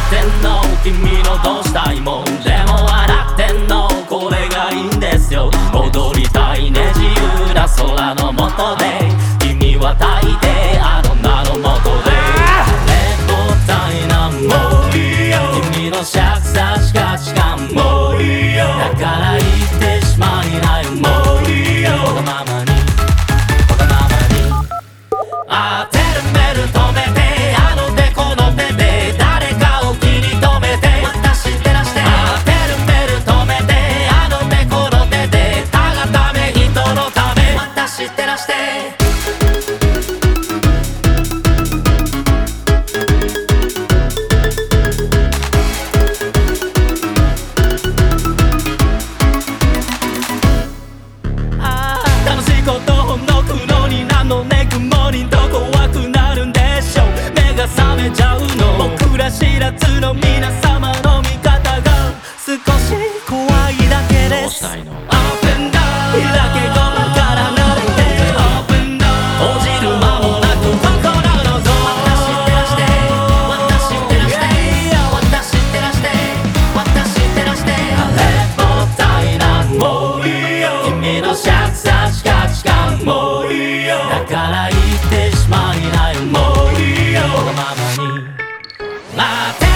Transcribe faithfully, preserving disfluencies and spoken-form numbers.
ってんの君のどうしたいもんでも笑ってんのこれがいいんですよ。踊りたいね自由な空の下で君は抱いてあの名の下でレッドタイなもういいよ君のしゃくさし価値観もういいよだから言ってしまいなよもういいよわがままにわがままに当てるメル止めてあの手この手で誰かを気に留めて私照らして当てるメル止めてあの手この手で他がため人のため私照らして楽しいことほのくのになのね雲にど怖くなるんでしょう目が覚めちゃうの僕ら知らずの皆様の見方が少し怖いだけですオープンダー開けゴムから慣れてオープンダー閉じる間もなく心のゾーン私照らして私照らして私照らして私照らしてあれもったいなもういいよ君のしゃくさし価値観もういいよだから言ってしまいなよもういいよわがままに待って